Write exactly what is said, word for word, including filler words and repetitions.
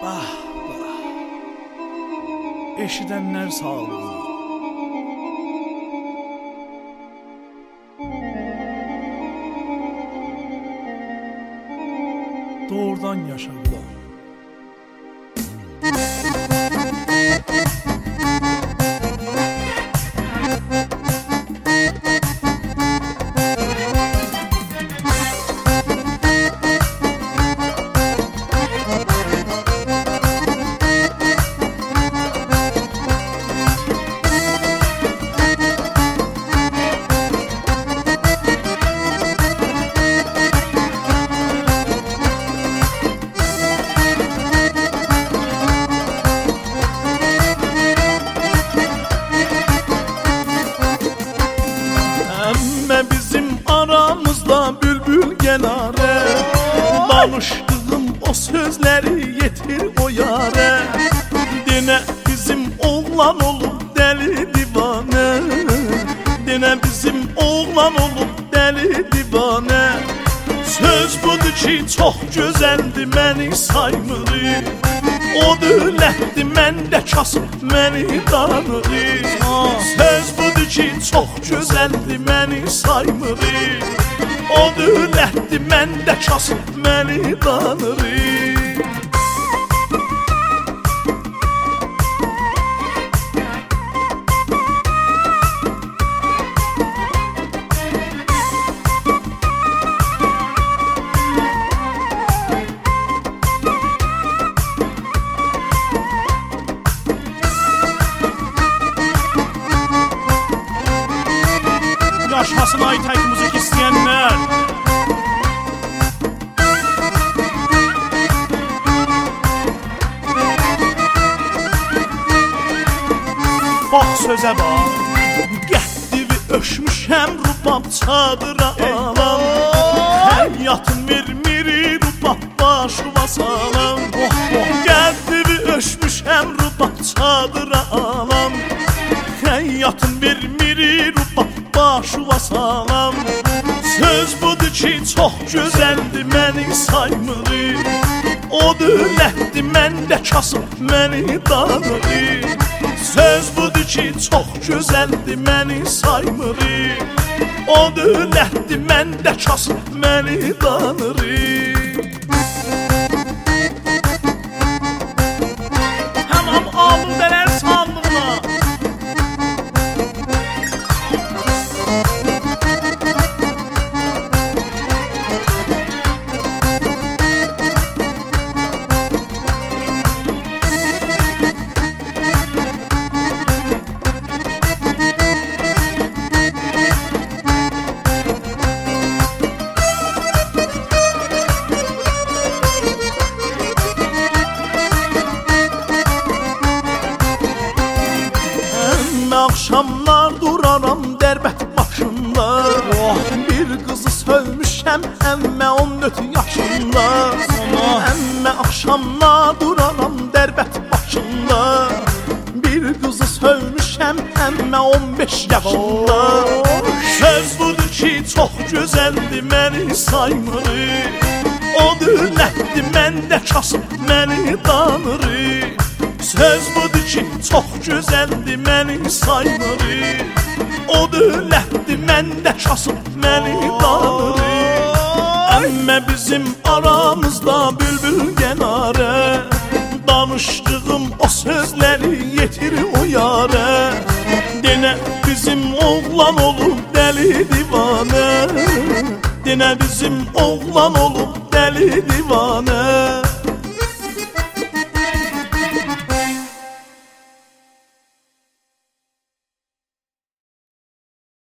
Ah, ah. Eşidənlər sağlığı. Doğrudan yaşadılar. Danışdığım o sözləri yetir o yara. Denə bizim oğlan olub dəli divanə. Denə bizim oğlan olub dəli divanə. Söz budur ki çox gözəldir, məni saymır. O dövlətdir məndə kasıb məni danır. Söz budur ki çox gözəldir, məni saymır. O dövlətdir məndə kasıb məni danır. Yaşasın Aytək müzik istəyənlər. Bax sözə bax. Qəddivi öşmüşəm rubab çadıra alam. Həyatın vermiri rubab başıva salam. Qəddivi öşmüşəm rubab çadıra alam. Həyatın vermiri rubab başıva salam. Söz budur ki çox gözəldir, məni saymır. O dövlətdir məndə kasıb məni danır. Söz budur ki çox gözəldir, məni saymır. O dövlətdir məndə kasıb məni danır. Həmam aludələr sağlıqla. Axşamlar duraram dərbət başında. Oh. Bir qızı sövmüşəm əmmə on dörd yaşında. Əmmə axşamlar duraram dərbət başında. Bir qızı sövmüşəm əmmə on beş yaşında. Oh. Söz budur ki çox gözəldir, məni saymır. O dövlətdir məndə kasıb məni danır. Söz budur ki çox gözəldir, məni saymır. O dövlətdir məndə kasıb məni danır. Əmmə bizim aramızda bülbül qənarə. Danışdığım o sözləri yetir o yara. Denə bizim oğlan olub dəli divanə. Denə bizim oğlan olub dəli divanə.